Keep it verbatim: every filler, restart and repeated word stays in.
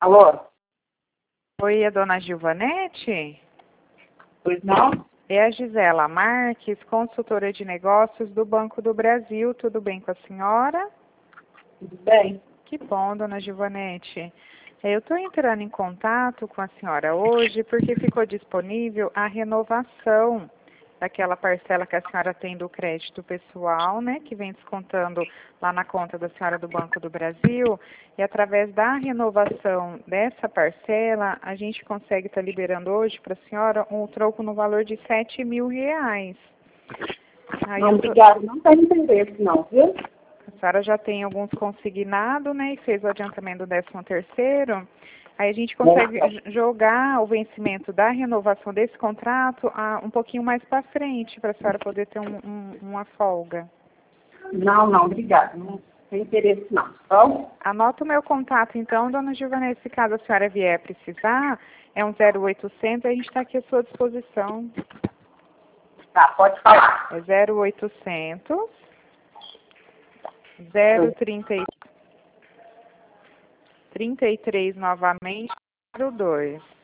Alô? Oi, a dona Gilvanete? Pois não? É a Gisela Marques, consultora de negócios do Banco do Brasil. Tudo bem com a senhora? Tudo bem? Que bom, dona Gilvanete. Eu estou entrando em contato com a senhora hoje porque ficou disponível a renovação daquela parcela que a senhora tem do crédito pessoal, né, que vem descontando lá na conta da senhora do Banco do Brasil, e através da renovação dessa parcela, a gente consegue estar liberando hoje para a senhora um troco no valor de sete mil reais. Aí Não, eu tô... obrigada. Não tem interesse não, viu? A senhora já tem alguns consignados, né, e fez o adiantamento do décimo terceiro. Aí a gente consegue Não, jogar o vencimento da renovação desse contrato a, um pouquinho mais para frente, para a senhora poder ter um, um, uma folga. não, não, obrigada. Não tem interesse não, tá bom? Anota o meu contato então, dona Gilvanete, se caso a senhora vier precisar, é um zero oitocentos, a gente está aqui à sua disposição. Tá, pode falar. É zero oitocentos, zero trinta e três novamente, zero dois.